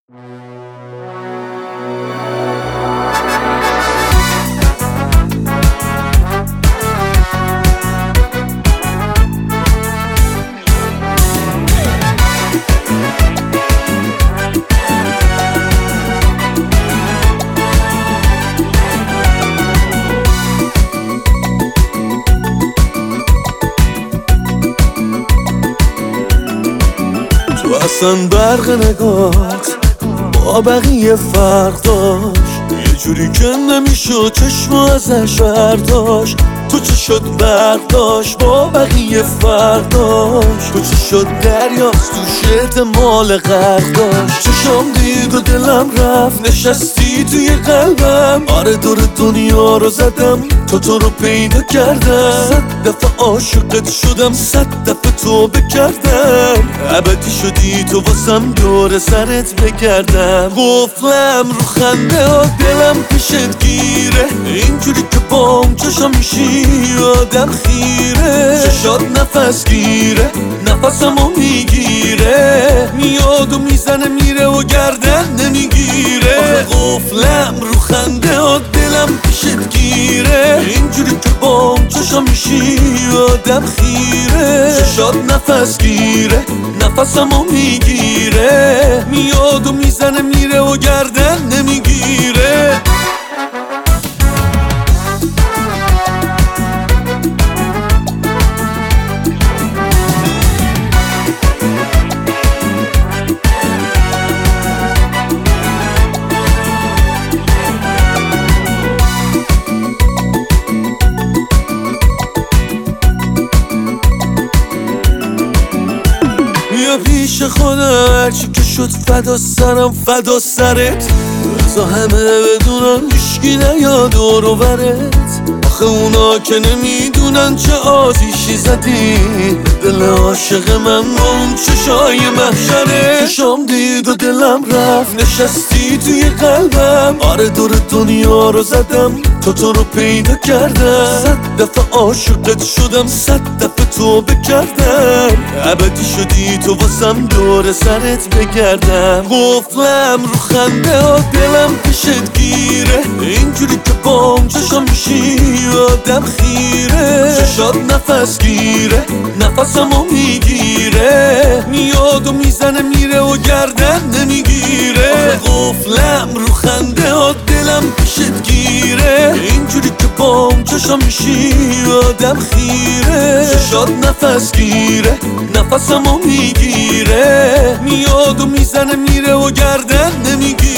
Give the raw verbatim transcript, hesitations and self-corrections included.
تو اصلا برق نگات با بقیه فرق داشت، یه جوری که نمیشد چشم ازش برداشت. تو چه شد برق داشت با بقیه فرق داشت، تو چه شد دریاست تو شت مال غرق داشت. چشم دید و دلم رفت نشستی توی قلبم، آره دور دنیا رو زدم تو تو رو پیدا کردم. صد دفعه عاشقت شدم، صد دفعه توبه کردم، ابدی شدی تو واسم دور سرت بگردم. قفلم رو خنده ها دلم پیشت گیره، اینجوری که بام چشم میشی آدم خیره. چشات نفس گیره نفسمو میگیره، میاد و میزنه میره و گردن نمیگیره. آخه قفلم رو خنده ها دلم پیشت گیره، اینجوری که بام چشم میشی آدم خیره. چشات نفس گیره نفسمو میگیره، میاد و میزنه میره و گردن نمیگیره. بیا پیش خودم هرچی که شد فدا سرم فدا سرت، بزا همه بدونن هیشکی نیاد دور و برت. آخه اونا که نمیدونن چه آتیشی زدی دل عاشق من با اون چشای محشره. چشام دید و دلم رفت نشستی توی قلبم، آره دور دنیا رو زدم تو تو رو پیدا کردم. صد دفعه عاشقت شدم، صد دفعه توبه کردم، ابدی شدی تو واسم دور سرت بگردم. قفلم رو خنده ها دلم پیشت گیره، اینجوری که بام چشم میشی آدم خیره. چشات نفس گیره نفسمو میگیره، میاد و میزنه میره و گردن نمیگیره. آخه قفلم رو خنده ها دلم پیشت گیره، اینجوری که بام چشم میشی آدم خیره. چشات نفس گیره نفسمو میگیره، میاد و میزنه میره و گردن نمیگیره.